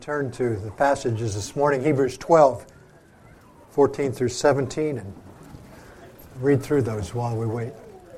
Turn to the passages this morning, Hebrews 12, 14 through 17, and read through those while we wait.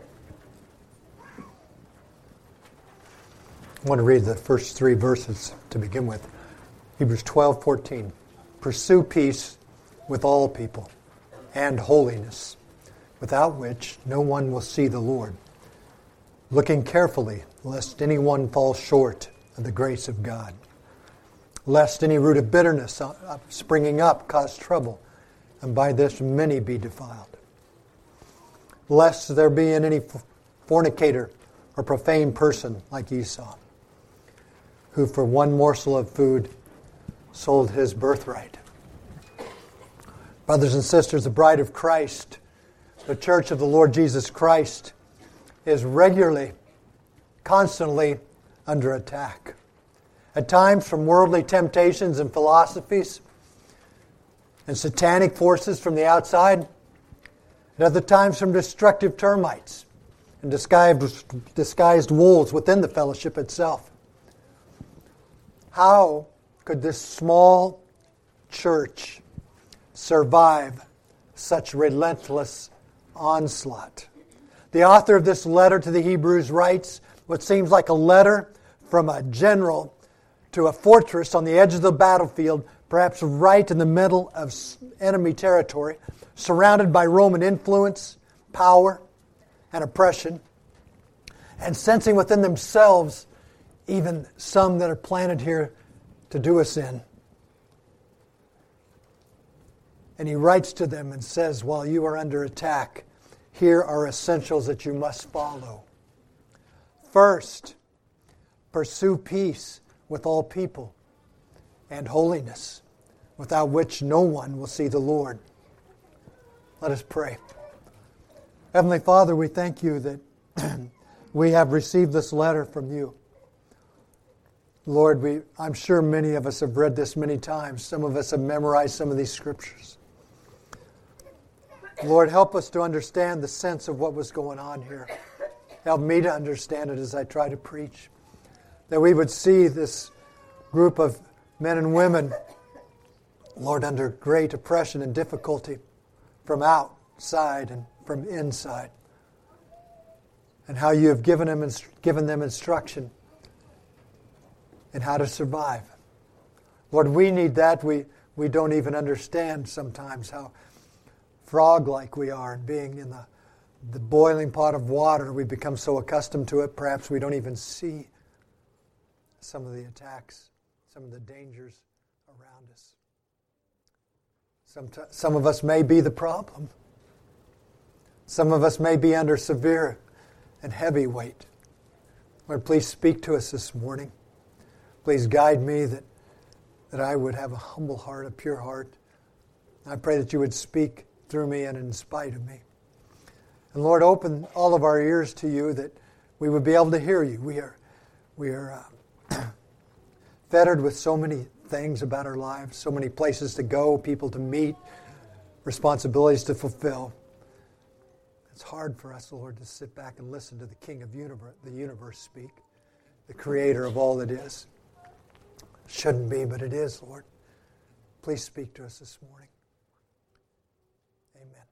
I want to read the first three verses to begin with. Hebrews 12, 14. Pursue peace with all people and holiness, without which no one will see the Lord. Looking carefully, lest anyone fall short of the grace of God. Lest any root of bitterness springing up cause trouble, and by this many be defiled. Lest there be in any fornicator or profane person like Esau, who for one morsel of food sold his birthright. Brothers and sisters, the bride of Christ, the church of the Lord Jesus Christ, is regularly, constantly under attack. At times from worldly temptations and philosophies and satanic forces from the outside. At other times from destructive termites and disguised wolves within the fellowship itself. How could this small church survive such relentless onslaught? The author of this letter to the Hebrews writes what seems like a letter from a general to a fortress on the edge of the battlefield, perhaps right in the middle of enemy territory, surrounded by Roman influence, power, and oppression, and sensing within themselves even some that are planted here to do us in. And he writes to them and says, while you are under attack, here are essentials that you must follow. First, pursue peace with all people and holiness, without which no one will see the Lord. Let us pray. Heavenly Father, we thank you that we have received this letter from you. Lord, I'm sure many of us have read this many times. Some of us have memorized some of these scriptures. Lord, help us to understand the sense of what was going on here. Help me to understand it as I try to preach. That we would see this group of men and women, Lord, under great oppression and difficulty from outside and from inside. And how you have given them instruction in how to survive. Lord, we need that. We don't even understand sometimes how frog-like we are in being in the boiling pot of water. We become so accustomed to it, perhaps we don't even see some of the attacks, some of the dangers around us. Some of us may be the problem. Some of us may be under severe and heavy weight. Lord, please speak to us this morning. Please guide me that I would have a humble heart, a pure heart. I pray that you would speak through me and in spite of me. And Lord, open all of our ears to you that we would be able to hear you. We are fettered with so many things about our lives, so many places to go, people to meet, responsibilities to fulfill. It's hard for us, Lord, to sit back and listen to the King of the universe speak, the Creator of all that is. Shouldn't be, but it is, Lord. Please speak to us this morning. Amen.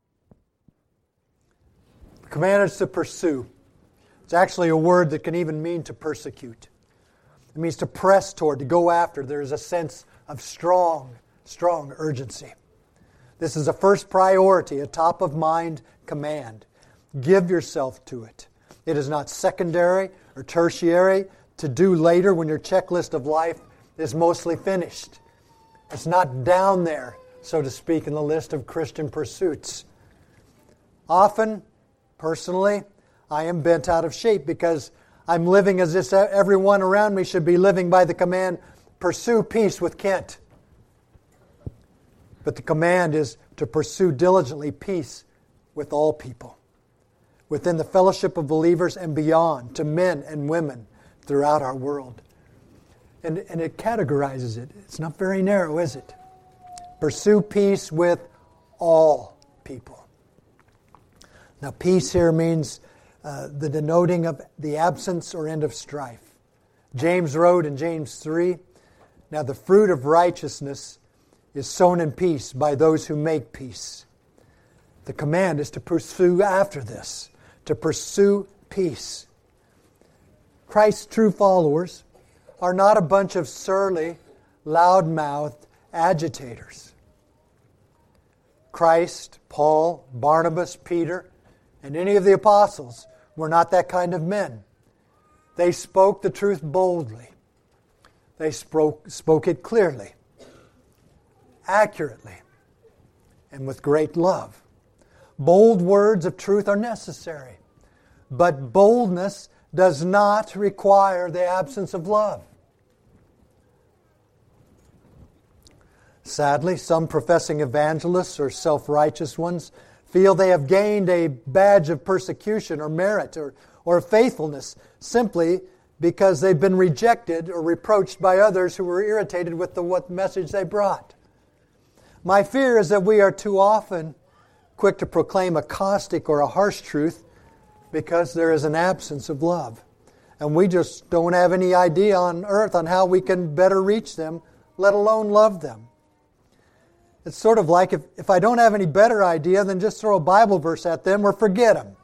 The command is to pursue. It's actually a word that can even mean to persecute. It means to press toward, to go after. There is a sense of strong urgency. This is a first priority, a top-of-mind command. Give yourself to it. It is not secondary or tertiary to do later when your checklist of life is mostly finished. It's not down there, so to speak, in the list of Christian pursuits. Often, personally, I am bent out of shape because I'm living as if everyone around me should be living by the command, pursue peace with Kent. But the command is to pursue diligently peace with all people, within the fellowship of believers and beyond, to men and women throughout our world. And it categorizes it. It's not very narrow, is it? Pursue peace with all people. Now, peace here means the denoting of the absence or end of strife. James wrote in James 3, Now the fruit of righteousness is sown in peace by those who make peace. The command is to pursue after this, to pursue peace. Christ's true followers are not a bunch of surly, loud-mouthed agitators. Christ, Paul, Barnabas, Peter, and any of the apostles were not that kind of men. They spoke the truth boldly. They spoke it clearly, accurately, and with great love. Bold words of truth are necessary, but boldness does not require the absence of love. Sadly, some professing evangelists or self-righteous ones feel they have gained a badge of persecution or merit or faithfulness simply because they've been rejected or reproached by others who were irritated with the message they brought. My fear is that we are too often quick to proclaim a caustic or a harsh truth because there is an absence of love. And we just don't have any idea on earth on how we can better reach them, let alone love them. It's sort of like if I don't have any better idea, then just throw a Bible verse at them or forget them.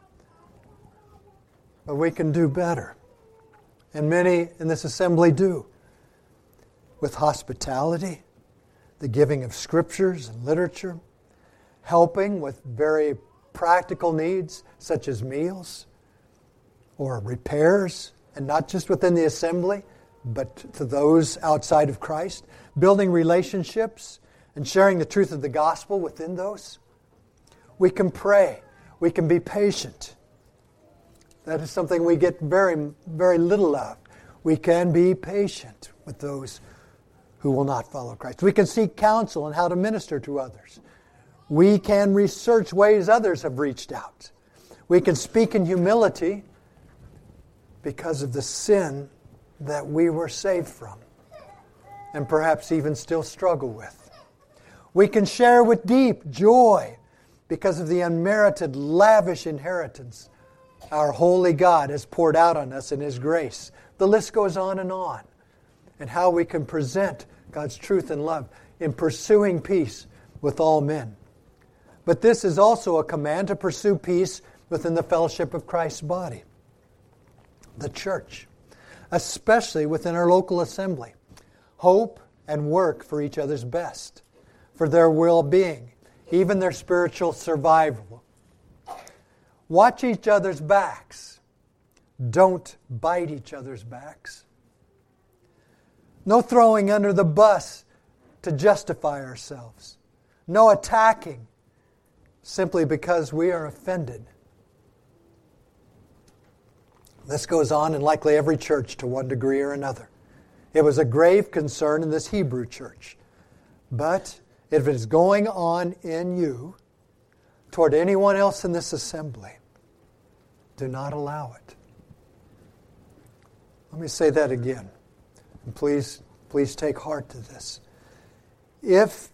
But we can do better. And many in this assembly do. With hospitality, the giving of scriptures and literature, helping with very practical needs such as meals or repairs, and not just within the assembly, but to those outside of Christ, building relationships and sharing the truth of the gospel within those. We can pray. We can be patient. That is something we get very, very little of. We can be patient with those who will not follow Christ. We can seek counsel on how to minister to others. We can research ways others have reached out. We can speak in humility because of the sin that we were saved from and perhaps even still struggle with. We can share with deep joy because of the unmerited, lavish inheritance our holy God has poured out on us in His grace. The list goes on. And how we can present God's truth and love in pursuing peace with all men. But this is also a command to pursue peace within the fellowship of Christ's body, the church, especially within our local assembly. Hope and work for each other's best, for their well-being, even their spiritual survival. Watch each other's backs. Don't bite each other's backs. No throwing under the bus to justify ourselves. No attacking simply because we are offended. This goes on in likely every church to one degree or another. It was a grave concern in this Hebrew church. But if it is going on in you toward anyone else in this assembly, do not allow it. Let me say that again. And please take heart to this. If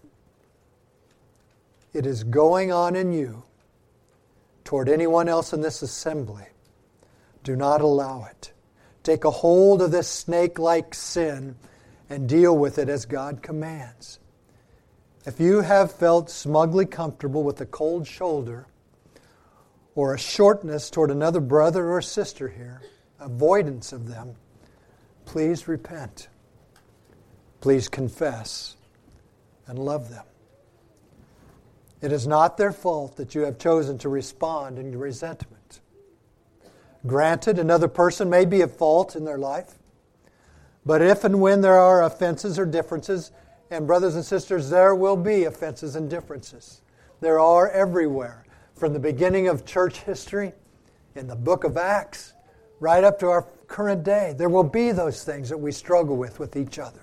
it is going on in you toward anyone else in this assembly, do not allow it. Take a hold of this snake-like sin and deal with it as God commands. If you have felt smugly comfortable with a cold shoulder or a shortness toward another brother or sister here, avoidance of them, please repent. Please confess and love them. It is not their fault that you have chosen to respond in resentment. Granted, another person may be at fault in their life, but if and when there are offenses or differences, and brothers and sisters, there will be offenses and differences. There are everywhere. From the beginning of church history, in the book of Acts, right up to our current day, there will be those things that we struggle with each other.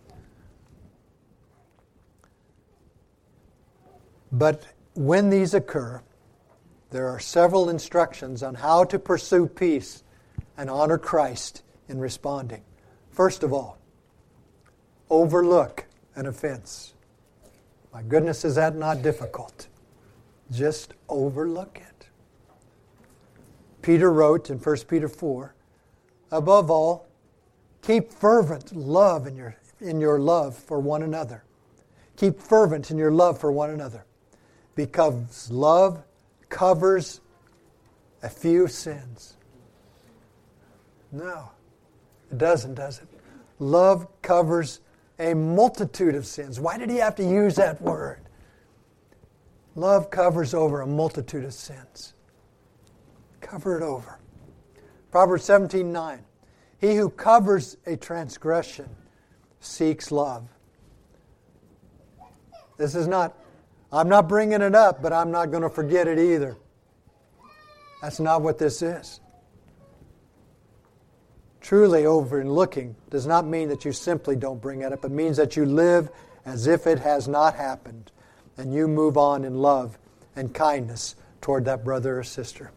But when these occur, there are several instructions on how to pursue peace and honor Christ in responding. First of all, overlook an offense. My goodness, is that not difficult? Just overlook it. Peter wrote in 1 Peter 4, above all, keep fervent love in in your love for one another. Keep fervent in your love for one another. Because love covers a few sins. No, it doesn't, does it? Love covers a multitude of sins. Why did he have to use that word? Love covers over a multitude of sins. Cover it over. Proverbs 17:9. He who covers a transgression seeks love. This is not, I'm not bringing it up, but I'm not going to forget it either. That's not what this is. Truly overlooking does not mean that you simply don't bring it up. It means that you live as if it has not happened, and you move on in love and kindness toward that brother or sister.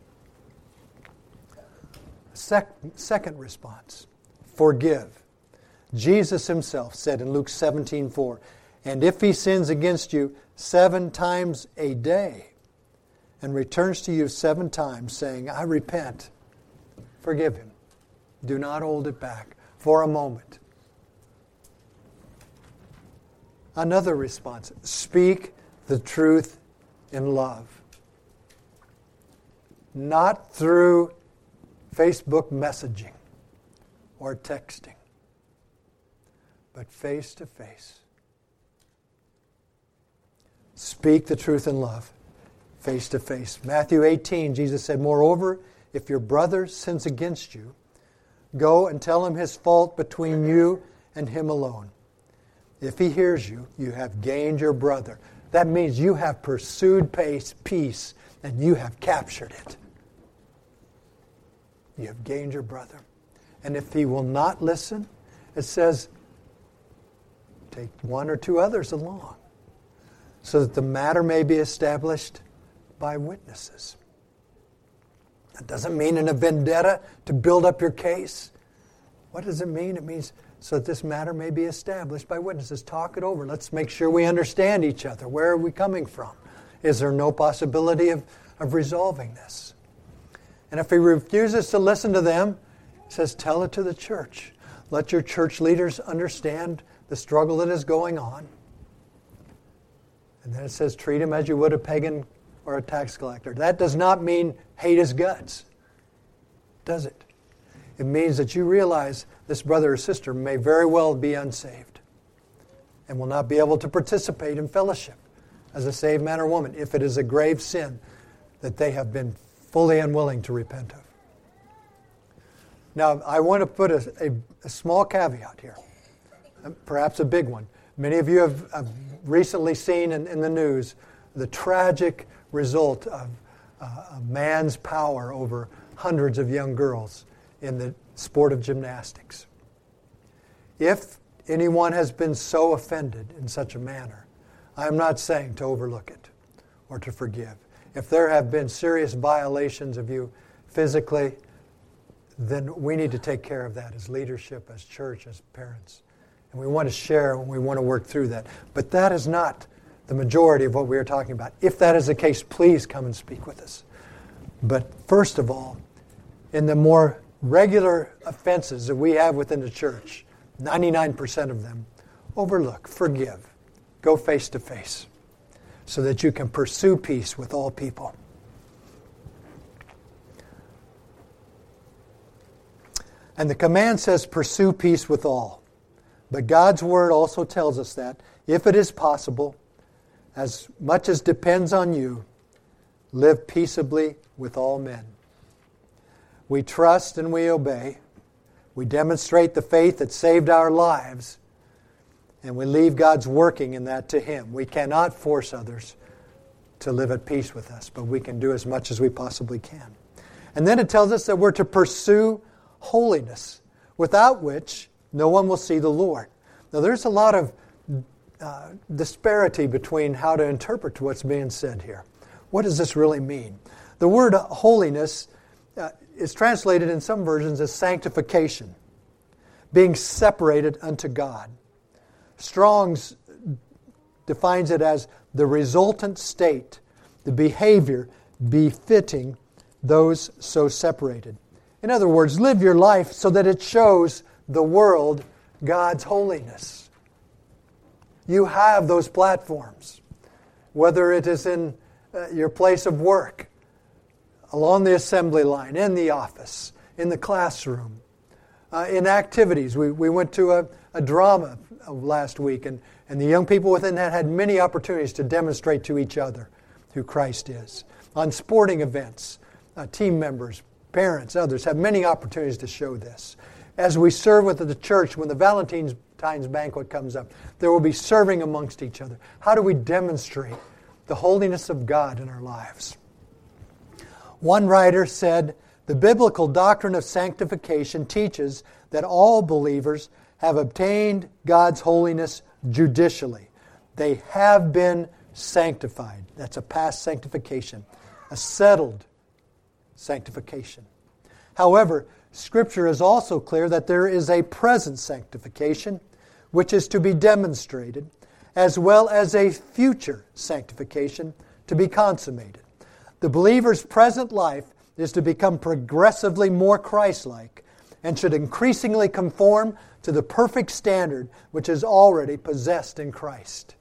Second response, forgive. Jesus himself said in Luke 17:4, and if he sins against you 7 times a day and returns to you 7 times saying, I repent, forgive him. Do not hold it back for a moment. Another response, speak the truth in love. Not through Facebook messaging or texting, but face to face. Speak the truth in love, face to face. Matthew 18, Jesus said, moreover, if your brother sins against you, go and tell him his fault between you and him alone. If he hears you, you have gained your brother. That means you have pursued peace and you have captured it. You have gained your brother. And if he will not listen, it says, take 1 or 2 others along, so that the matter may be established by witnesses. That doesn't mean in a vendetta to build up your case. What does it mean? It means so that this matter may be established by witnesses. Talk it over. Let's make sure we understand each other. Where are we coming from? Is there no possibility of resolving this? And if he refuses to listen to them, it says, tell it to the church. Let your church leaders understand the struggle that is going on. And then it says, treat him as you would a pagan or a tax collector. That does not mean hate his guts, does it? It means that you realize this brother or sister may very well be unsaved and will not be able to participate in fellowship as a saved man or woman if it is a grave sin that they have been fully unwilling to repent of. Now, I want to put a small caveat here, perhaps a big one. Many of you have recently seen in the news the tragic result of a man's power over hundreds of young girls in the sport of gymnastics. If anyone has been so offended in such a manner, I am not saying to overlook it or to forgive. If there have been serious violations of you physically, then we need to take care of that as leadership, as church, as parents. And we want to share and we want to work through that. But that is not the majority of what we are talking about. If that is the case, please come and speak with us. But first of all, in the more regular offenses that we have within the church, 99% of them, overlook, forgive, go face to face, so that you can pursue peace with all people. And the command says, pursue peace with all. But God's word also tells us that, if it is possible, as much as depends on you, live peaceably with all men. We trust and we obey. We demonstrate the faith that saved our lives, and we leave God's working in that to Him. We cannot force others to live at peace with us, but we can do as much as we possibly can. And then it tells us that we're to pursue holiness, without which no one will see the Lord. Now there's a lot of disparity between how to interpret what's being said here. What does this really mean? The word holiness is translated in some versions as sanctification, being separated unto God. Strong's defines it as the resultant state, the behavior befitting those so separated. In other words, live your life so that it shows the world God's holiness. You have those platforms, whether it is in your place of work, along the assembly line, in the office, in the classroom, in activities. We went to a drama last week, and the young people within that had many opportunities to demonstrate to each other who Christ is. On sporting events, team members, parents, others have many opportunities to show this. As we serve with the church, when the Valentine's banquet comes up, there will be serving amongst each other. How do we demonstrate the holiness of God in our lives? One writer said, "The biblical doctrine of sanctification teaches that all believers have obtained God's holiness judicially. They have been sanctified." That's a past sanctification, a settled sanctification. However, Scripture is also clear that there is a present sanctification, which is to be demonstrated, as well as a future sanctification to be consummated. The believer's present life is to become progressively more Christ-like and should increasingly conform to the perfect standard which is already possessed in Christ.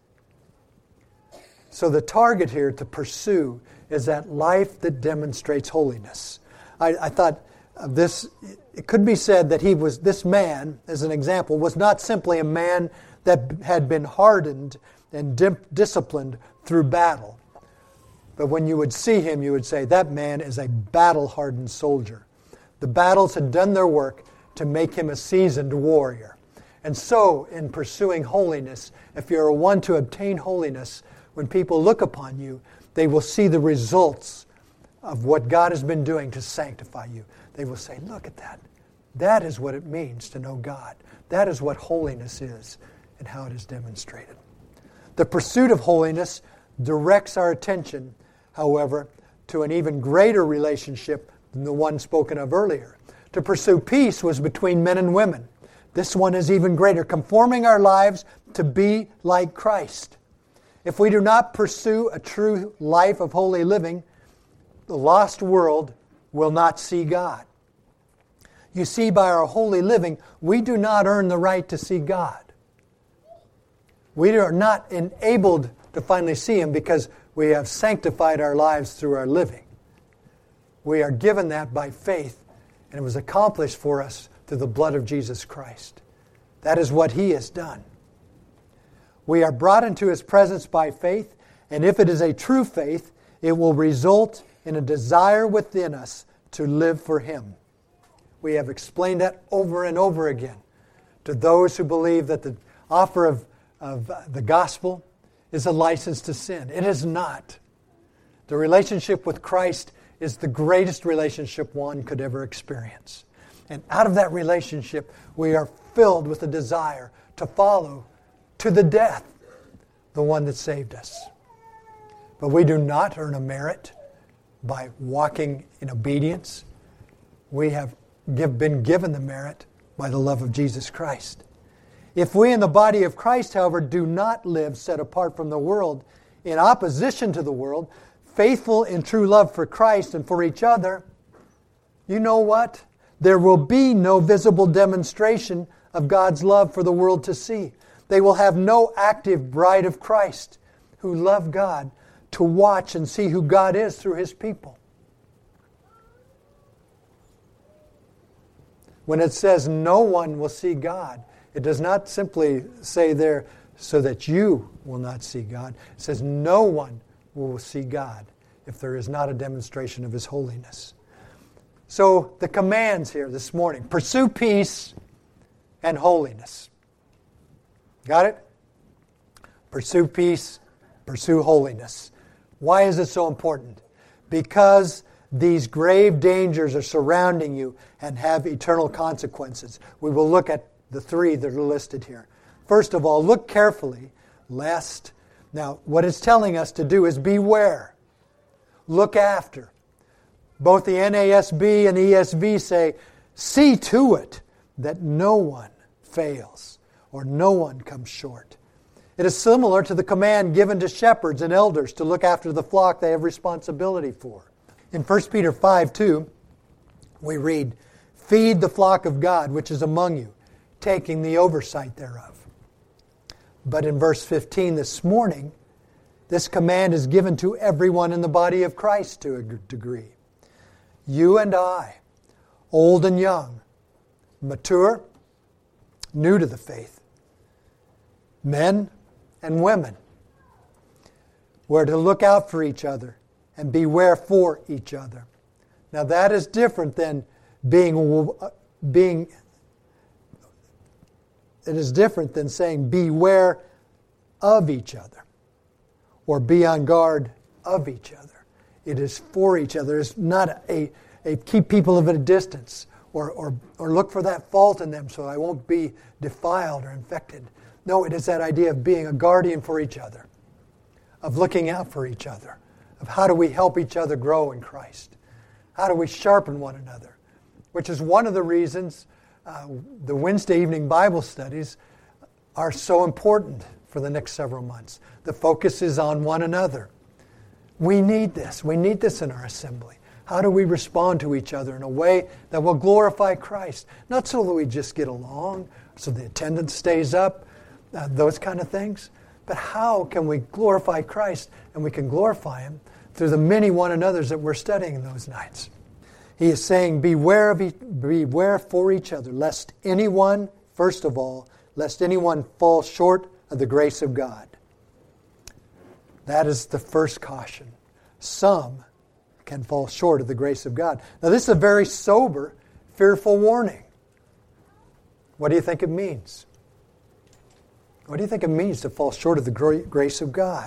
So the target here to pursue is that life that demonstrates holiness. I thought this, it could be said that this man, as an example, was not simply a man that had been hardened and disciplined through battle. But when you would see him, you would say, that man is a battle-hardened soldier. The battles had done their work to make him a seasoned warrior. And so, in pursuing holiness, if you're one to obtain holiness, when people look upon you, they will see the results of what God has been doing to sanctify you. They will say, look at that. That is what it means to know God. That is what holiness is and how it is demonstrated. The pursuit of holiness directs our attention, however, to an even greater relationship than the one spoken of earlier. To pursue peace was between men and women. This one is even greater, conforming our lives to be like Christ. If we do not pursue a true life of holy living, the lost world will not see God. You see, by our holy living, we do not earn the right to see God. We are not enabled to finally see Him because we have sanctified our lives through our living. We are given that by faith, and it was accomplished for us through the blood of Jesus Christ. That is what He has done. We are brought into His presence by faith, and if it is a true faith, it will result in a desire within us to live for Him. We have explained that over and over again to those who believe that the offer of the gospel is a license to sin. It is not. The relationship with Christ is the greatest relationship one could ever experience. And out of that relationship, we are filled with a desire to follow to the death the one that saved us. But we do not earn a merit by walking in obedience. We have been given the merit by the love of Jesus Christ. If we in the body of Christ, however, do not live set apart from the world, in opposition to the world, faithful in true love for Christ and for each other, you know what? There will be no visible demonstration of God's love for the world to see. They will have no active bride of Christ who love God to watch and see who God is through His people. When it says no one will see God, it does not simply say there so that you will not see God. It says no one will see God if there is not a demonstration of His holiness. So the commands here this morning, pursue peace and holiness. Got it? Pursue peace, pursue holiness. Why is it so important? Because these grave dangers are surrounding you and have eternal consequences. We will look at the three that are listed here. First of all, look carefully, lest... Now, what it's telling us to do is beware. Look after. Both the NASB and ESV say, see to it that no one fails or no one comes short. It is similar to the command given to shepherds and elders to look after the flock they have responsibility for. In 1 Peter 5:2, we read, feed the flock of God which is among you, taking the oversight thereof. But in verse 15 this morning, this command is given to everyone in the body of Christ to a degree. You and I, old and young, mature, new to the faith, men and women, we're to look out for each other and beware for each other. Now that is different than it is different than saying beware of each other or be on guard of each other. It is for each other. It's not a keep people at a distance or look for that fault in them so I won't be defiled or infected. No, it is that idea of being a guardian for each other, of looking out for each other, of how do we help each other grow in Christ? How do we sharpen one another? Which is one of the reasons the Wednesday evening Bible studies are so important for the next several months. The focus is on one another. We need this. We need this in our assembly. How do we respond to each other in a way that will glorify Christ? Not so that we just get along, so the attendance stays up, those kind of things. But how can we glorify Christ, and we can glorify Him through the many one another's that we're studying in those nights. He is saying, beware for each other, lest anyone, first of all, lest anyone fall short of the grace of God. That is the first caution. Some can fall short of the grace of God. Now this is a very sober, fearful warning. What do you think it means? What do you think it means to fall short of the grace of God?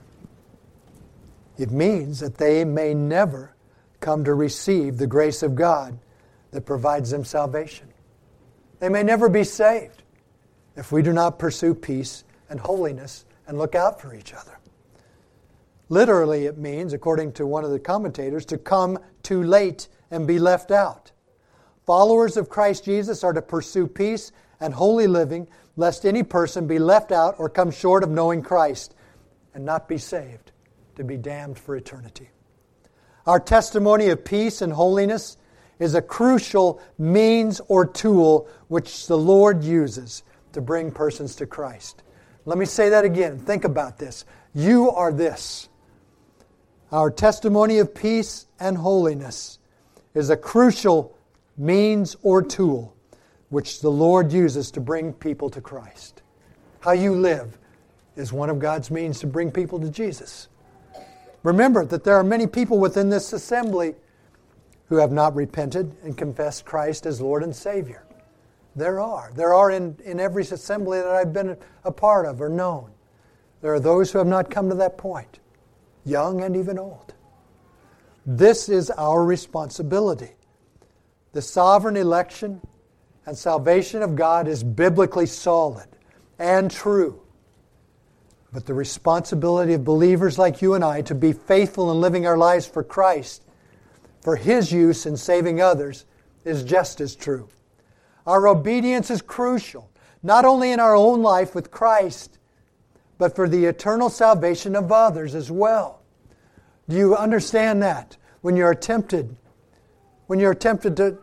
It means that they may never come to receive the grace of God that provides them salvation. They may never be saved if we do not pursue peace and holiness and look out for each other. Literally, it means, according to one of the commentators, to come too late and be left out. Followers of Christ Jesus are to pursue peace and holy living, lest any person be left out or come short of knowing Christ and not be saved, to be damned for eternity. Our testimony of peace and holiness is a crucial means or tool which the Lord uses to bring persons to Christ. Let me say that again. Think about this. You are this. Our testimony of peace and holiness is a crucial means or tool which the Lord uses to bring people to Christ. How you live is one of God's means to bring people to Jesus. Remember that there are many people within this assembly who have not repented and confessed Christ as Lord and Savior. There are. There are in every assembly that I've been a part of or known. There are those who have not come to that point, young and even old. This is our responsibility. The sovereign election and salvation of God is biblically solid and true. But the responsibility of believers like you and I to be faithful in living our lives for Christ, for His use in saving others, is just as true. Our obedience is crucial, not only in our own life with Christ, but for the eternal salvation of others as well. Do you understand that? When you're tempted to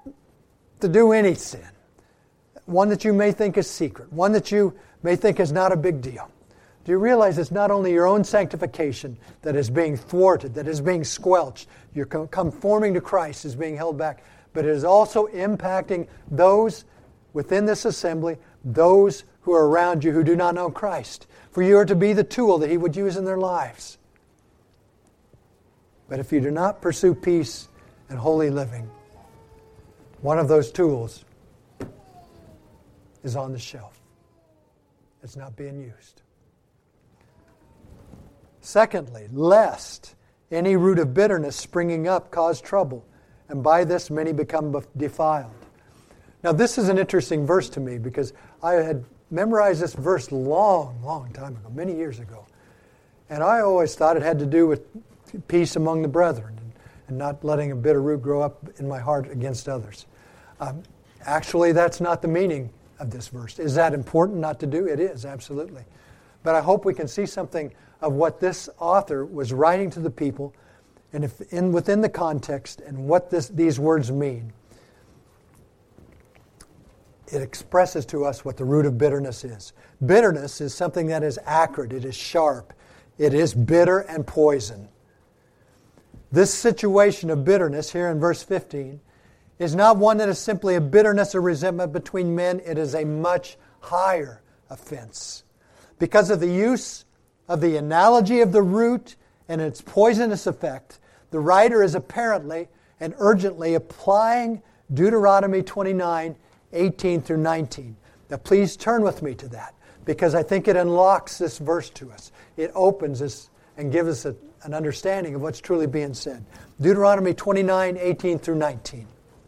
do any sin, one that you may think is secret, one that you may think is not a big deal, do you realize it's not only your own sanctification that is being thwarted, that is being squelched, your conforming to Christ is being held back, but it is also impacting those within this assembly, those who are around you who do not know Christ. For you are to be the tool that He would use in their lives. But if you do not pursue peace and holy living, one of those tools is on the shelf. It's not being used. Secondly, lest any root of bitterness springing up cause trouble, and by this many become defiled. Now this is an interesting verse to me because I had memorized this verse long time ago, many years ago. And I always thought it had to do with peace among the brethren and not letting a bitter root grow up in my heart against others. Actually, that's not the meaning of this verse. Is that important not to do? It is, absolutely. But I hope we can see something of what this author was writing to the people and within the context and what these words mean. it expresses to us what the root of bitterness is. Bitterness is something that is acrid, it is sharp, it is bitter and poison. This situation of bitterness here in verse 15 is not one that is simply a bitterness or resentment between men, it is a much higher offense. Because of the use of the analogy of the root and its poisonous effect, the writer is apparently and urgently applying Deuteronomy 29, 18 through 19. Now please turn with me to that, because I think it unlocks this verse to us. It opens us and gives us an understanding of what's truly being said. Deuteronomy 29, 18 through 19.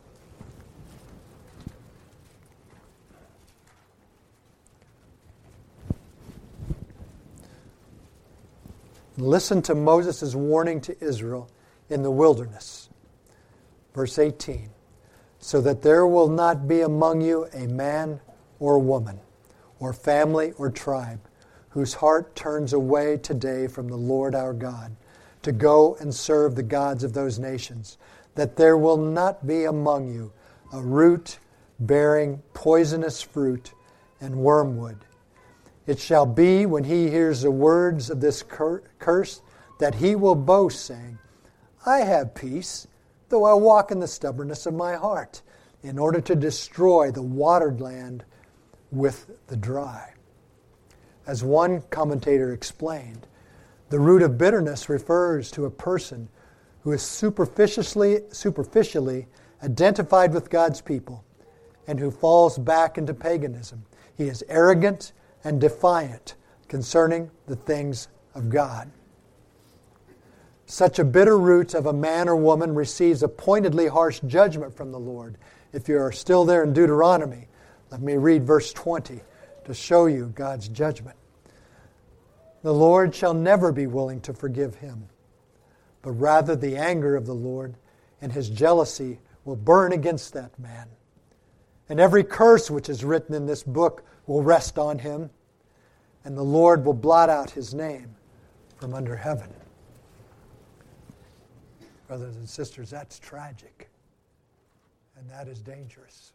Listen to Moses' warning to Israel in the wilderness. Verse 18. So that there will not be among you a man or woman, or family or tribe, whose heart turns away today from the Lord our God, to go and serve the gods of those nations, that there will not be among you a root bearing poisonous fruit and wormwood. It shall be when he hears the words of this curse that he will boast, saying, I have peace, though I walk in the stubbornness of my heart, in order to destroy the watered land with the dry. As one commentator explained, the root of bitterness refers to a person who is superficially identified with God's people and who falls back into paganism. He is arrogant and defiant concerning the things of God. Such a bitter root of a man or woman receives a pointedly harsh judgment from the Lord. If you are still there in Deuteronomy, let me read verse 20 to show you God's judgment. The Lord shall never be willing to forgive him, but rather the anger of the Lord and his jealousy will burn against that man. And every curse which is written in this book will rest on him, and the Lord will blot out his name from under heaven. Brothers and sisters, that's tragic, and that is dangerous.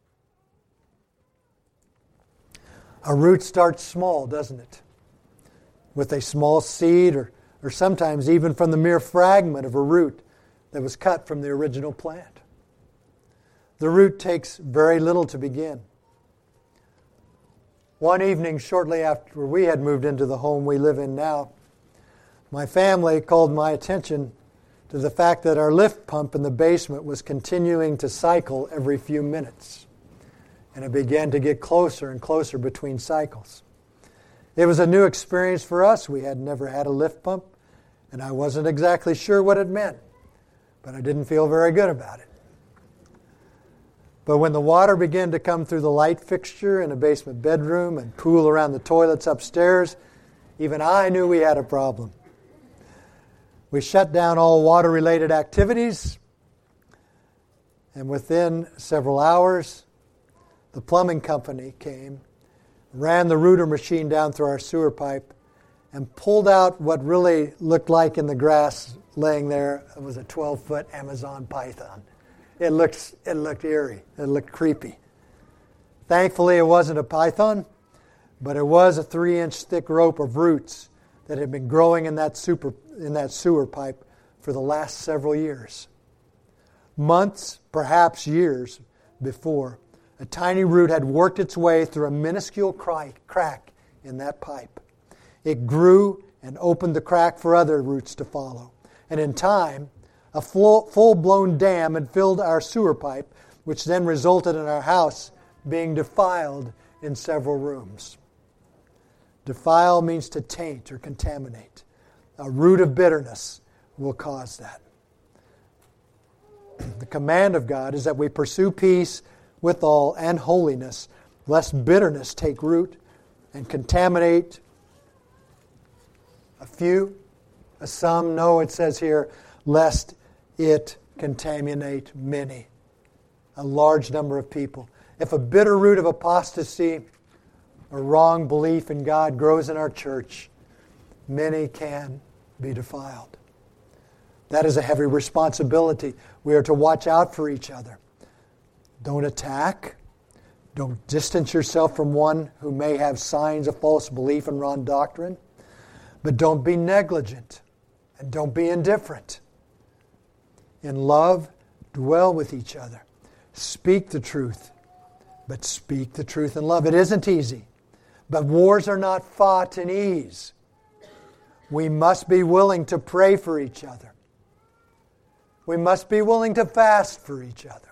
A root starts small, doesn't it? With a small seed, or sometimes even from the mere fragment of a root that was cut from the original plant. The root takes very little to begin. One evening, shortly after we had moved into the home we live in now, my family called my attention to the fact that our lift pump in the basement was continuing to cycle every few minutes. And it began to get closer and closer between cycles. It was a new experience for us. We had never had a lift pump, and I wasn't exactly sure what it meant, but I didn't feel very good about it. But when the water began to come through the light fixture in a basement bedroom and pool around the toilets upstairs, even I knew we had a problem. We shut down all water-related activities, and within several hours, the plumbing company came, ran the rooter machine down through our sewer pipe, and pulled out what really looked like in the grass laying there. It was a 12-foot Amazon python. It looked eerie. It looked creepy. Thankfully, it wasn't a python, but it was a 3-inch thick rope of roots that had been growing in that sewer pipe for the last several years. Months, perhaps years before, a tiny root had worked its way through a minuscule crack in that pipe. It grew and opened the crack for other roots to follow. And in time, a full-blown dam had filled our sewer pipe, which then resulted in our house being defiled in several rooms. Defile means to taint or contaminate. A root of bitterness will cause that. The command of God is that we pursue peace with all and holiness, lest bitterness take root and contaminate a few, some. No, it says here, lest it contaminate many, a large number of people. If a bitter root of apostasy or wrong belief in God grows in our church, many can be defiled. That is a heavy responsibility. We are to watch out for each other. Don't attack. Don't distance yourself from one who may have signs of false belief and wrong doctrine. But don't be negligent and don't be indifferent. In love, dwell with each other. Speak the truth, but speak the truth in love. It isn't easy, but wars are not fought in ease. We must be willing to pray for each other. We must be willing to fast for each other.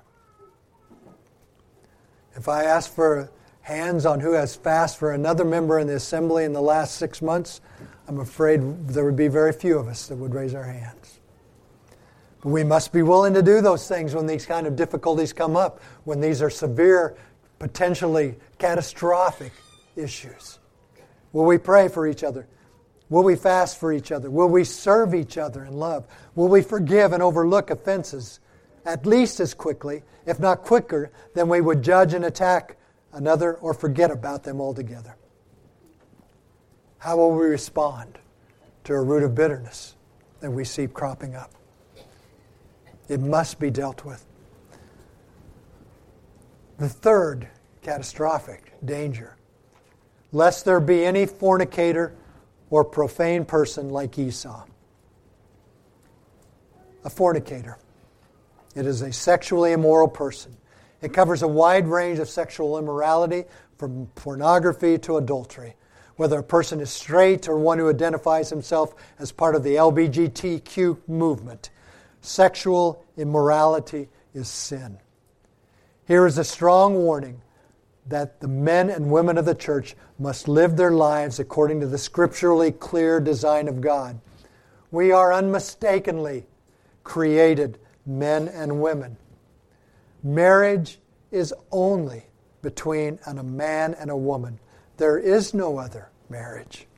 If I ask for hands on who has fasted for another member in the assembly in the last 6 months, I'm afraid there would be very few of us that would raise our hands. But we must be willing to do those things when these kind of difficulties come up, when these are severe, potentially catastrophic issues. Will we pray for each other? Will we fast for each other? Will we serve each other in love? Will we forgive and overlook offenses at least as quickly, if not quicker, than we would judge and attack another or forget about them altogether? How will we respond to a root of bitterness that we see cropping up? It must be dealt with. The third catastrophic danger, lest there be any fornicator or profane person like Esau. A fornicator. It is a sexually immoral person. It covers a wide range of sexual immorality, from pornography to adultery. Whether a person is straight or one who identifies himself as part of the LGBTQ movement, sexual immorality is sin. Here is a strong warning that the men and women of the church must live their lives according to the scripturally clear design of God. We are unmistakably created men and women. Marriage is only between a man and a woman. There is no other marriage.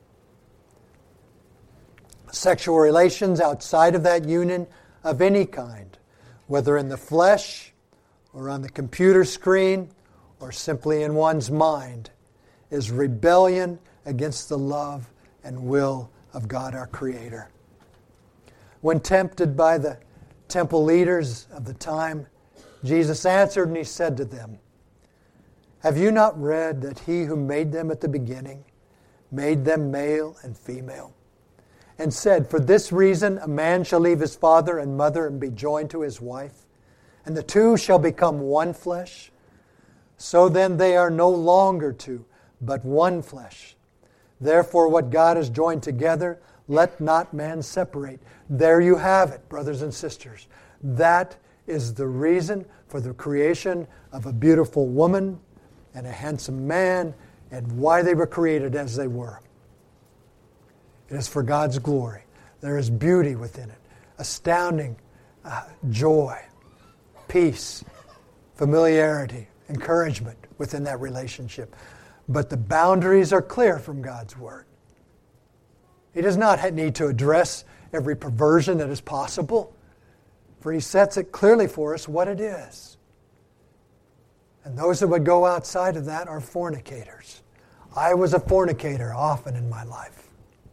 Sexual relations outside of that union of any kind, whether in the flesh or on the computer screen or simply in one's mind, is rebellion against the love and will of God our Creator. When tempted by the temple leaders of the time, Jesus answered and He said to them, "Have you not read that He who made them at the beginning made them male and female? And said, for this reason a man shall leave his father and mother and be joined to his wife, and the two shall become one flesh? So then they are no longer two, but one flesh. Therefore what God has joined together, let not man separate." There you have it, brothers and sisters. That is the reason for the creation of a beautiful woman and a handsome man, and why they were created as they were. It is for God's glory. There is beauty within it, astounding joy, peace, familiarity, encouragement within that relationship. But the boundaries are clear from God's Word. He does not need to address every perversion that is possible, for He sets it clearly for us what it is. And those that would go outside of that are fornicators. I was a fornicator often in my life.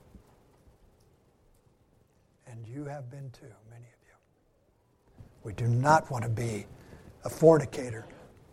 And you have been too, many of you. We do not want to be a fornicator.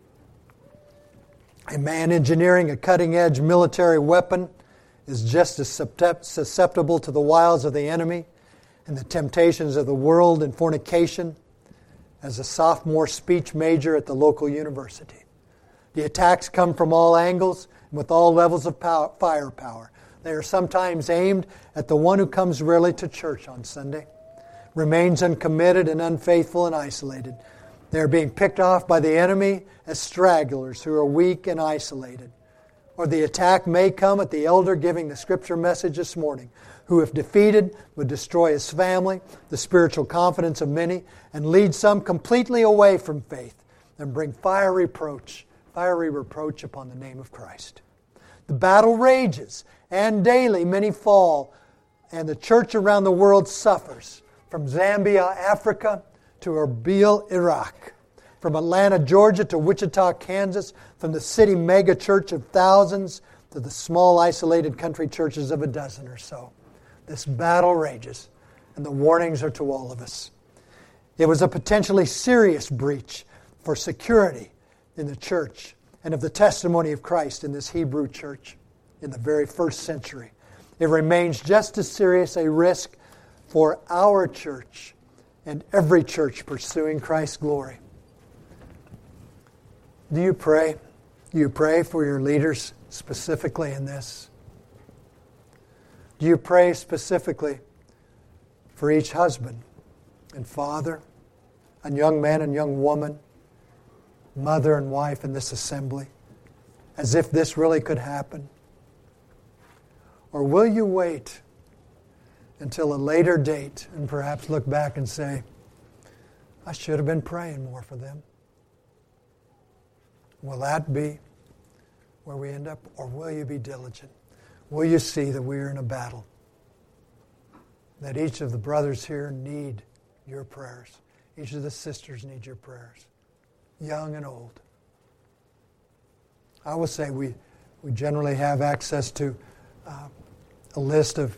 A man engineering a cutting-edge military weapon is just as susceptible to the wiles of the enemy and the temptations of the world and fornication as a sophomore speech major at the local university. The attacks come from all angles and with all levels of firepower. They are sometimes aimed at the one who comes rarely to church on Sunday, remains uncommitted and unfaithful and isolated. They are being picked off by the enemy as stragglers who are weak and isolated. Or the attack may come at the elder giving the Scripture message this morning, who, if defeated, would destroy his family, the spiritual confidence of many, and lead some completely away from faith and bring fiery reproach upon the name of Christ. The battle rages, and daily many fall, and the church around the world suffers, from Zambia, Africa, to Erbil, Iraq, from Atlanta, Georgia, to Wichita, Kansas, from the city mega church of thousands to the small isolated country churches of a dozen or so. This battle rages, and the warnings are to all of us. It was a potentially serious breach for security in the church and of the testimony of Christ in this Hebrew church in the very first century. It remains just as serious a risk for our church and every church pursuing Christ's glory. Do you pray? Do you pray for your leaders specifically in this? Do you pray specifically for each husband and father, and young man and young woman, mother and wife in this assembly, as if this really could happen? Or will you wait until a later date and perhaps look back and say, I should have been praying more for them? Will that be where we end up? Or will you be diligent? Will you see that we are in a battle? That each of the brothers here need your prayers. Each of the sisters need your prayers, young and old. I will say we generally have access to a list of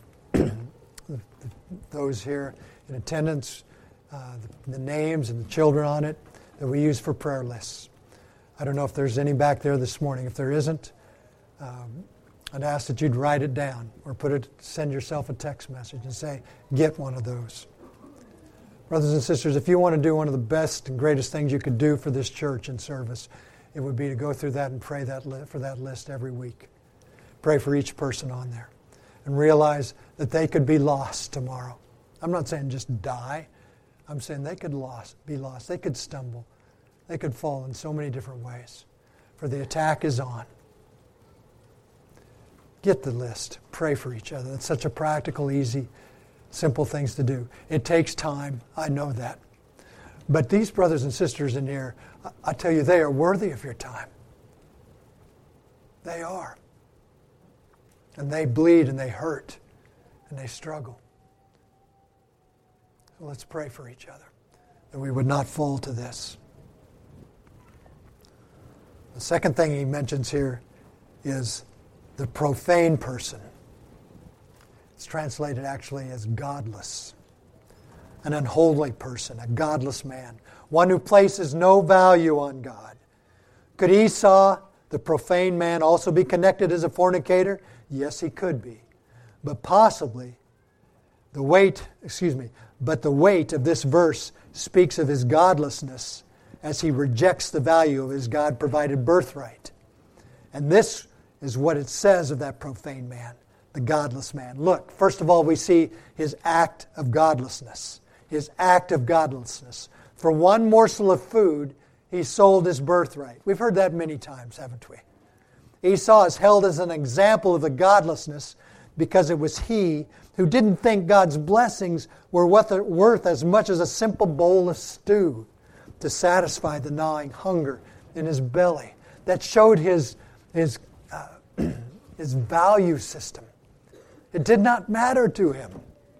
those here in attendance, the names and the children on it that we use for prayer lists. I don't know if there's any back there this morning. If there isn't, I'd ask that you'd write it down or send yourself a text message and say, get one of those. Brothers and sisters, if you want to do one of the best and greatest things you could do for this church and service, it would be to go through that and pray for that list every week. Pray for each person on there and realize that they could be lost tomorrow. I'm not saying just die. I'm saying they could be lost. They could stumble. They could fall in so many different ways. For the attack is on. Get the list. Pray for each other. It's such a practical, easy, simple things to do. It takes time. I know that. But these brothers and sisters in here, I tell you, they are worthy of your time. They are. And they bleed and they hurt and they struggle. So let's pray for each other, that we would not fall to this. The second thing he mentions here is the profane person. It's translated actually as godless. An unholy person, a godless man, one who places no value on God. Could Esau, the profane man, also be connected as a fornicator? Yes, he could be. But possibly, the weight of this verse speaks of his godlessness as he rejects the value of his God-provided birthright. And this is what it says of that profane man, the godless man. Look, first of all, we see his act of godlessness. His act of godlessness. For one morsel of food, he sold his birthright. We've heard that many times, haven't we? Esau is held as an example of the godlessness because it was he who didn't think God's blessings were worth as much as a simple bowl of stew to satisfy the gnawing hunger in his belly. That showed his value system. It did not matter to him.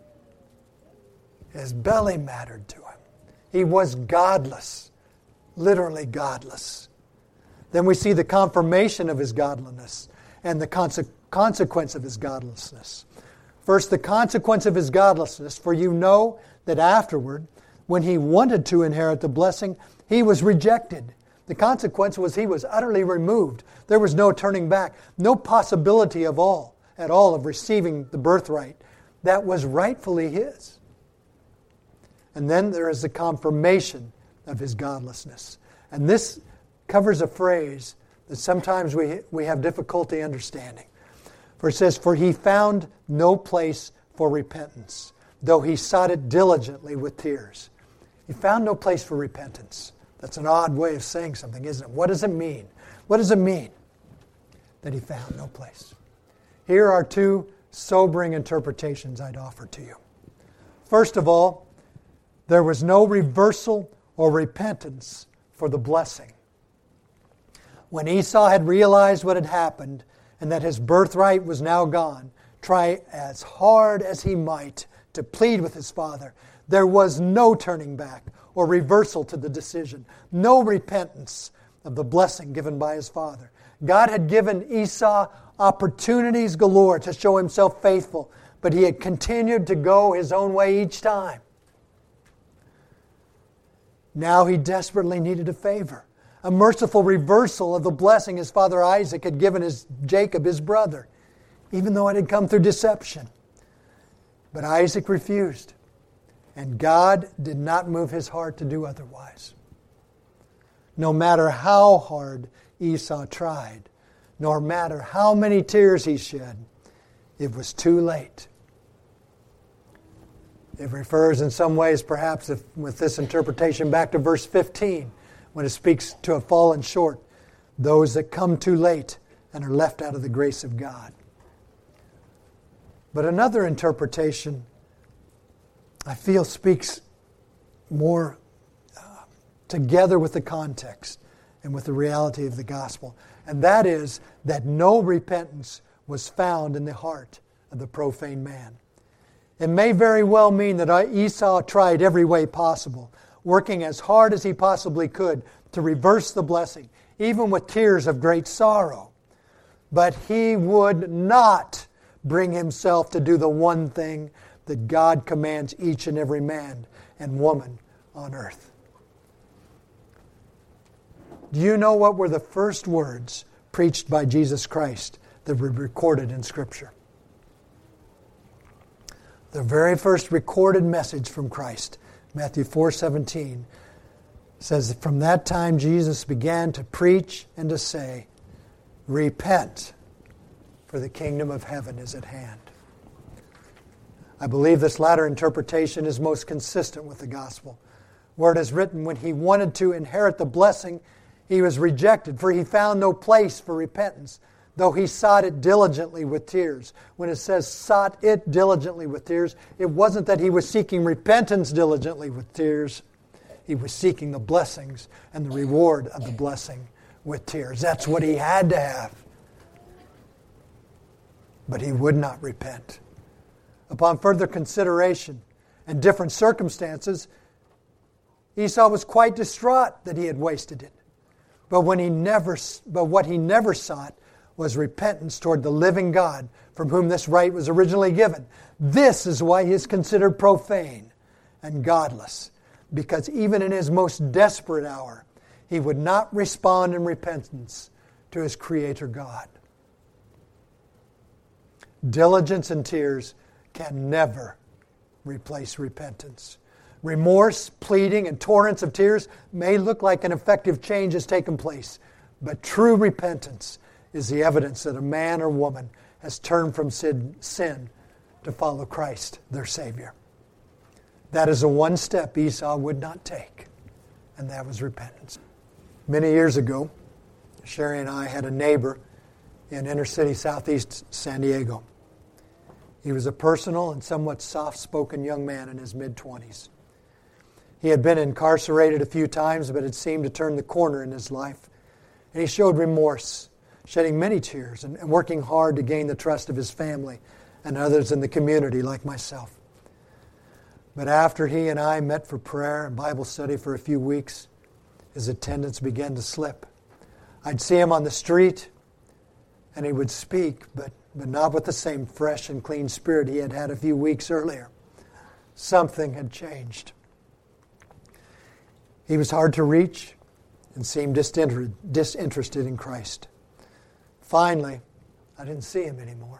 His belly mattered to him. He was godless, literally godless. Then we see the confirmation of his godliness and the consequence of his godlessness. First, the consequence of his godlessness, for you know that afterward, when he wanted to inherit the blessing, he was rejected. The consequence was he was utterly removed. There was no turning back, no possibility at all of receiving the birthright that was rightfully his. And then there is the confirmation of his godlessness. And this covers a phrase that sometimes we have difficulty understanding. For it says, for he found no place for repentance, though he sought it diligently with tears. He found no place for repentance. That's an odd way of saying something, isn't it? What does it mean? What does it mean that he found no place? Here are two sobering interpretations I'd offer to you. First of all, there was no reversal or repentance for the blessing. When Esau had realized what had happened and that his birthright was now gone, try as hard as he might to plead with his father, there was no turning back or reversal to the decision, no repentance of the blessing given by his father. God had given Esau opportunities galore to show himself faithful, but he had continued to go his own way each time. Now he desperately needed a favor, a merciful reversal of the blessing his father Isaac had given Jacob, his brother, even though it had come through deception. But Isaac refused, and God did not move his heart to do otherwise. No matter how hard Esau tried, no matter how many tears he shed, it was too late. It refers in some ways, perhaps, with this interpretation, back to verse 15, when it speaks to have fallen short, those that come too late and are left out of the grace of God. But another interpretation, I feel, speaks more together with the context and with the reality of the gospel. And that is that no repentance was found in the heart of the profane man. It may very well mean that Esau tried every way possible, working as hard as he possibly could to reverse the blessing, even with tears of great sorrow. But he would not bring himself to do the one thing that God commands each and every man and woman on earth. Do you know what were the first words preached by Jesus Christ that were recorded in Scripture? The very first recorded message from Christ, Matthew 4:17, says that from that time Jesus began to preach and to say, "Repent, for the kingdom of heaven is at hand." I believe this latter interpretation is most consistent with the gospel, where it is written, when he wanted to inherit the blessing, he was rejected, for he found no place for repentance, though he sought it diligently with tears. When it says sought it diligently with tears, it wasn't that he was seeking repentance diligently with tears. He was seeking the blessings and the reward of the blessing with tears. That's what he had to have. But he would not repent. Upon further consideration and different circumstances, Esau was quite distraught that he had wasted it. But what he never sought was repentance toward the living God from whom this right was originally given. This is why he is considered profane and godless, because even in his most desperate hour, he would not respond in repentance to his Creator God. Diligence and tears can never replace repentance. Remorse, pleading, and torrents of tears may look like an effective change has taken place, but true repentance is the evidence that a man or woman has turned from sin to follow Christ, their Savior. That is the one step Esau would not take, and that was repentance. Many years ago, Sherry and I had a neighbor in inner city southeast San Diego. He was a personal and somewhat soft-spoken young man in his mid-20s. He had been incarcerated a few times, but had seemed to turn the corner in his life. And he showed remorse, shedding many tears and working hard to gain the trust of his family and others in the community like myself. But after he and I met for prayer and Bible study for a few weeks, his attendance began to slip. I'd see him on the street, and he would speak, but not with the same fresh and clean spirit he had had a few weeks earlier. Something had changed. He was hard to reach and seemed disinterested in Christ. Finally, I didn't see him anymore.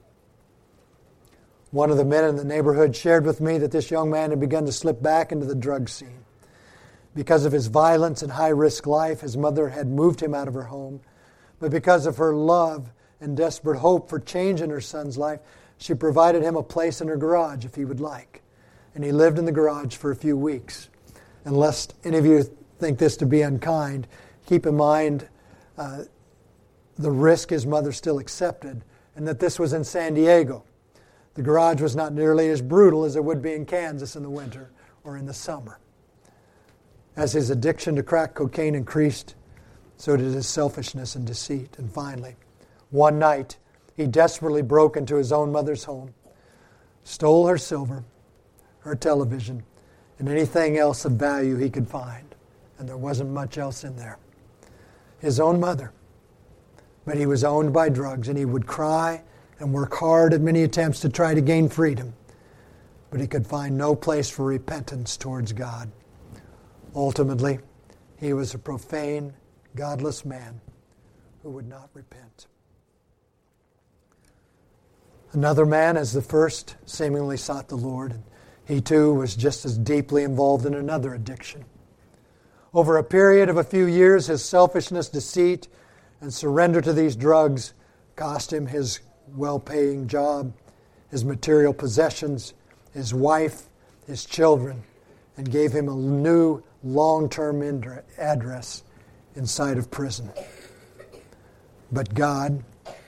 One of the men in the neighborhood shared with me that this young man had begun to slip back into the drug scene. Because of his violence and high-risk life, his mother had moved him out of her home. But because of her love and desperate hope for change in her son's life, she provided him a place in her garage if he would like. And he lived in the garage for a few weeks. And lest any of you think this to be unkind, keep in mind the risk his mother still accepted, and that this was in San Diego. The garage was not nearly as brutal as it would be in Kansas in the winter or in the summer. As his addiction to crack cocaine increased, so did his selfishness and deceit. And finally, one night, he desperately broke into his own mother's home, stole her silver, her television, and anything else of value he could find. And there wasn't much else in there. His own mother. But he was owned by drugs, and he would cry and work hard at many attempts to try to gain freedom. But he could find no place for repentance towards God. Ultimately, he was a profane godless man who would not repent. Another man, as the first, seemingly sought the Lord, and he too was just as deeply involved in another addiction. Over a period of a few years, his selfishness, deceit, and surrender to these drugs cost him his well-paying job, his material possessions, his wife, his children, and gave him a new long-term address inside of prison. But God,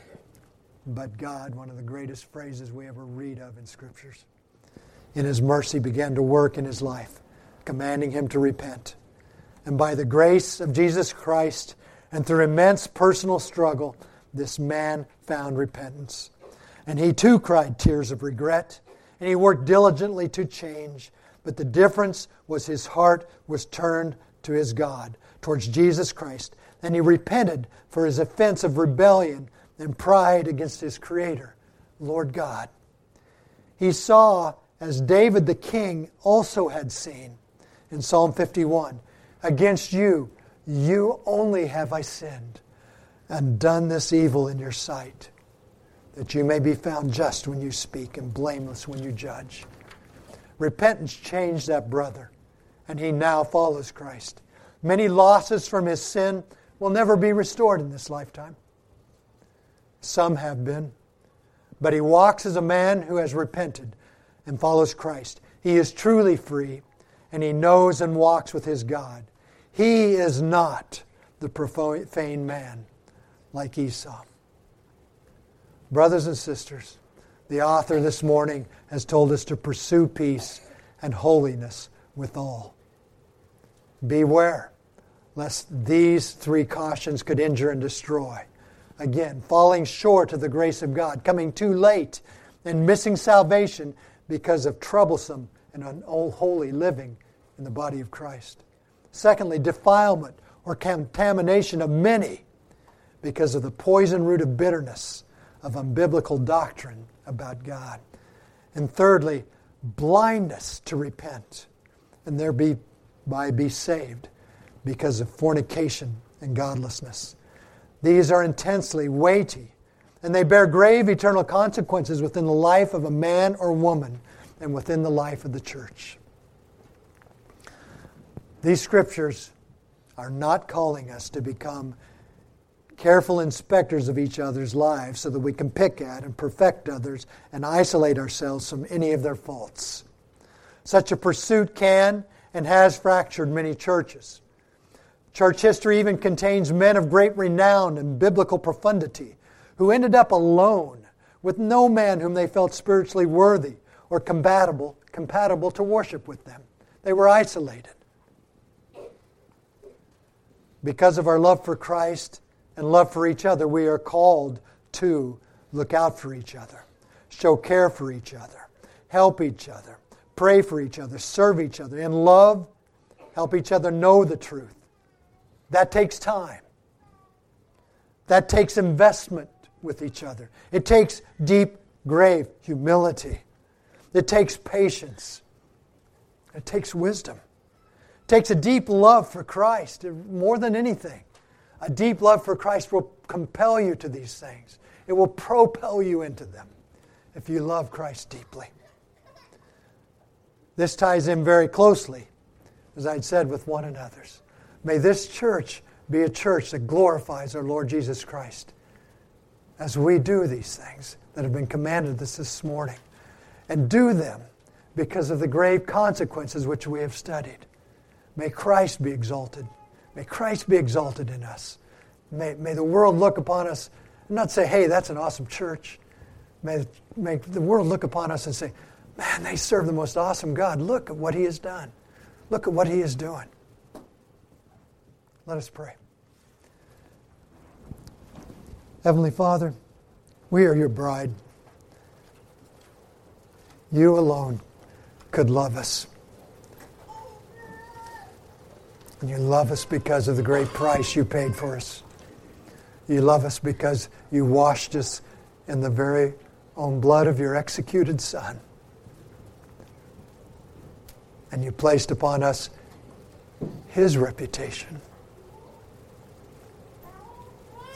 one of the greatest phrases we ever read of in Scriptures, in His mercy began to work in his life, commanding him to repent. And by the grace of Jesus Christ and through immense personal struggle, this man found repentance. And he too cried tears of regret, and he worked diligently to change. But the difference was his heart was turned to his God, towards Jesus Christ. And he repented for his offense of rebellion and pride against his Creator, Lord God. He saw, as David the king also had seen in Psalm 51, against you, you only have I sinned and done this evil in your sight, that you may be found just when you speak and blameless when you judge. Repentance changed that brother, and he now follows Christ. Many losses from his sin will never be restored in this lifetime. Some have been, but he walks as a man who has repented and follows Christ. He is truly free, and he knows and walks with his God. He is not the profane man like Esau. Brothers and sisters, the author this morning has told us to pursue peace and holiness with all. Beware lest these three cautions could injure and destroy. Again, falling short of the grace of God, coming too late, and missing salvation because of troublesome and unholy living in the body of Christ. Secondly, defilement or contamination of many because of the poison root of bitterness of unbiblical doctrine about God. And thirdly, blindness to repent and thereby be saved because of fornication and godlessness. These are intensely weighty, and they bear grave eternal consequences within the life of a man or woman and within the life of the church. These Scriptures are not calling us to become careful inspectors of each other's lives so that we can pick at and perfect others and isolate ourselves from any of their faults. Such a pursuit can and has fractured many churches. Church history even contains men of great renown and biblical profundity who ended up alone with no man whom they felt spiritually worthy or compatible to worship with them. They were isolated. Because of our love for Christ and love for each other, we are called to look out for each other, show care for each other, help each other, pray for each other, serve each other, in love, help each other know the truth. That takes time. That takes investment with each other. It takes deep, grave humility. It takes patience. It takes wisdom. It takes a deep love for Christ more than anything. A deep love for Christ will compel you to these things. It will propel you into them if you love Christ deeply. This ties in very closely, as I'd said, with one another's. May this church be a church that glorifies our Lord Jesus Christ as we do these things that have been commanded us this morning, and do them because of the grave consequences which we have studied. May Christ be exalted. May Christ be exalted in us. May the world look upon us and not say, hey, that's an awesome church. May the world look upon us and say, man, they serve the most awesome God. Look at what He has done. Look at what He is doing. Let us pray. Heavenly Father, we are your bride. You alone could love us. And you love us because of the great price you paid for us. You love us because you washed us in the very own blood of your executed Son. And you placed upon us His reputation.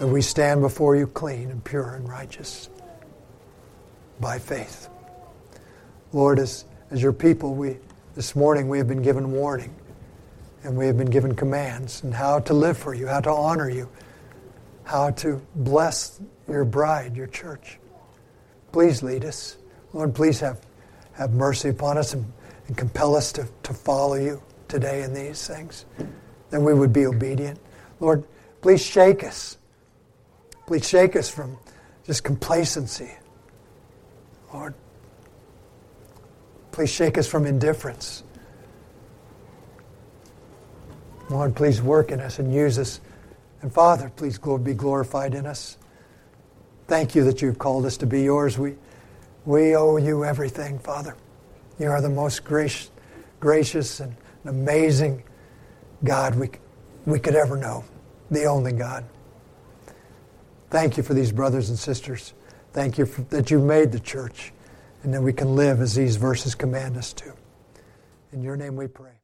that we stand before you clean and pure and righteous by faith. Lord, as your people, this morning we have been given warning and we have been given commands on how to live for you, how to honor you, how to bless your bride, your church. Please lead us. Lord, please have mercy upon us and compel us to follow you today in these things, that we would be obedient. Lord, please shake us. Please shake us from just complacency. Lord, please shake us from indifference. Lord, please work in us and use us. And Father, please be glorified in us. Thank you that you've called us to be yours. We owe you everything, Father. You are the most gracious and amazing God we could ever know, the only God. Thank you for these brothers and sisters. Thank you that you made the church and that we can live as these verses command us to. In your name we pray.